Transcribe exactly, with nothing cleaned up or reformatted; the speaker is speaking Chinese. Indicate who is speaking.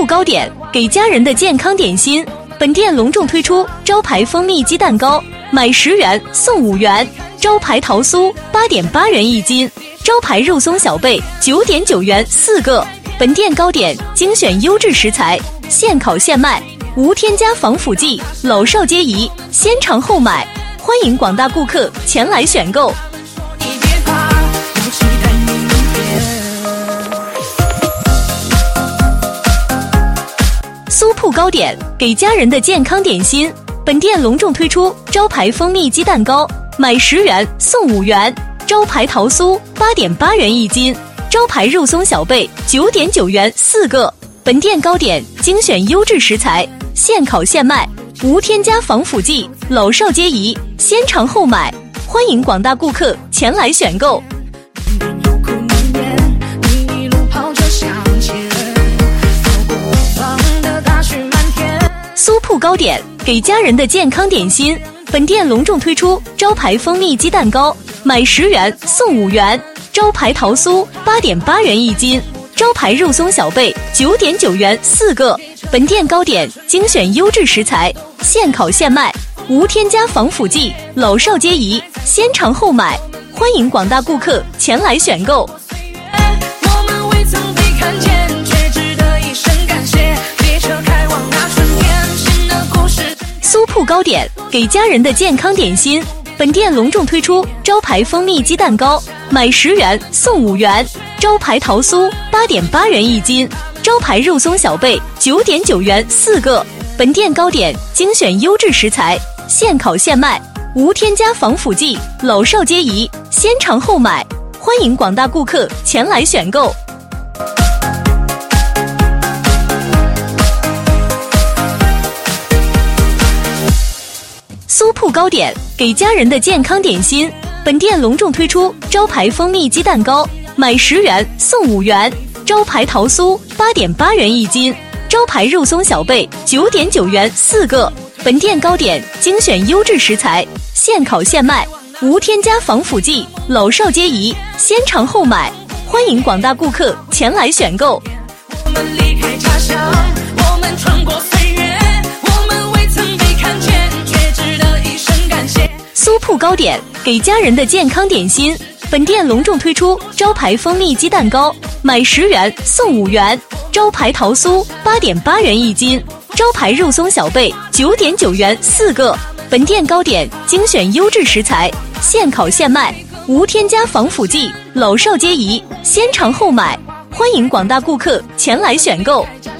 Speaker 1: 糕点，给家人的健康点心。本店隆重推出招牌蜂蜜鸡蛋糕，买十元送五元；招牌桃酥八点八元一斤；招牌肉松小贝九点九元四个。本店糕点精选优质食材，现烤现卖，无添加防腐剂，老少皆宜，先尝后买。欢迎广大顾客前来选购。苏铺糕点，给家人的健康点心。本店隆重推出招牌蜂蜜鸡蛋糕，买十元送五元；招牌桃酥八点八元一斤；招牌肉松小贝九点九元四个。本店糕点精选优质食材，现烤现卖，无添加防腐剂，老少皆宜，先尝后买。欢迎广大顾客前来选购。苏铺糕点，给家人的健康点心。本店隆重推出招牌蜂蜜鸡蛋糕，买十元送五元；招牌桃酥八点八元一斤；招牌肉松小贝九点九元四个。本店糕点精选优质食材，现烤现卖，无添加防腐剂，老少皆宜，先尝后买。欢迎广大顾客前来选购。我们未曾被看见，却值得一声感谢。列车开往那春天，新的故事。苏铺糕点，给家人的健康点心。本店隆重推出招牌蜂蜜鸡蛋糕，买十元送五元；招牌桃酥八点八元一斤；招牌肉松小贝九点九元四个。本店糕点精选优质食材，现烤现卖，无添加防腐剂，老少皆宜，先尝后买。欢迎广大顾客前来选购。苏铺糕点，给家人的健康点心。本店隆重推出招牌蜂蜜鸡蛋糕，买十元送五元；招牌桃酥八点八元一斤；招牌肉松小贝九点九元四个。本店糕点精选优质食材，现烤现卖，无添加防腐剂，老少皆宜，先尝后买。欢迎广大顾客前来选购。我们离开家乡，我们穿过岁月，我们未曾被看见，却值得一声感谢。苏铺糕点，给家人的健康点心。本店隆重推出招牌蜂蜜鸡蛋糕，买十元送五元；招牌桃酥八点八元一斤；招牌肉松小贝九点九元四个。本店糕点精选优质食材，现烤现卖，无添加防腐剂，老少皆宜，先尝后买。欢迎广大顾客前来选购。